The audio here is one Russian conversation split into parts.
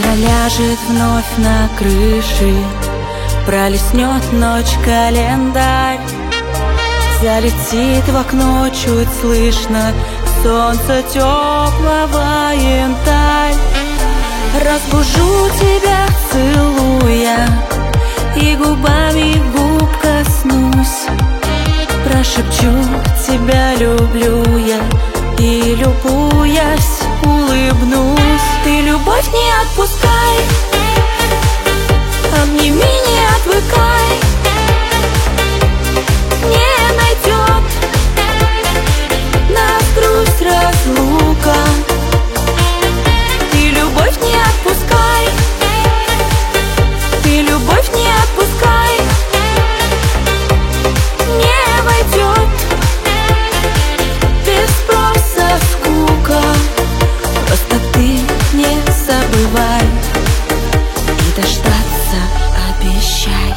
Ляжет вновь на крыши, пролистнет ночь календарь. Залетит в окно чуть слышно солнце теплого, янтарь. Разбужу тебя, целуя, и губами губ коснусь. Прошепчу, тебя люблю я, и, любуясь, улыбнусь. Ты любовь не отпускай, обними, не отвыкай. Не найдет нас грусть, разлука. Ты любовь не отпускай, ты любовь не отпускай. Не войдет без спроса скука. Просто ты не забывай и дождаться обещай.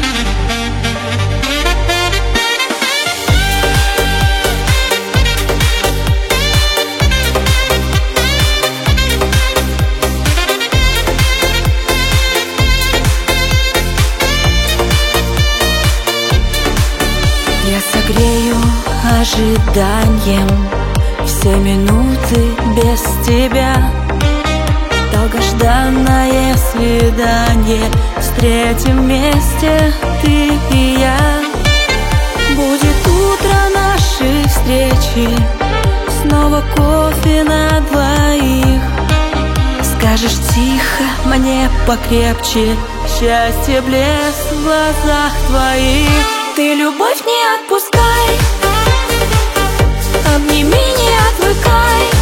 Я согрею ожиданием все минуты без тебя. Долгожданное свидание, встретим вместе ты и я. Будет утро нашей встречи, снова кофе на двоих. Скажешь тихо, мне покрепче, счастье, блеск в глазах твоих. Ты любовь не отпускай, обними, не отвыкай.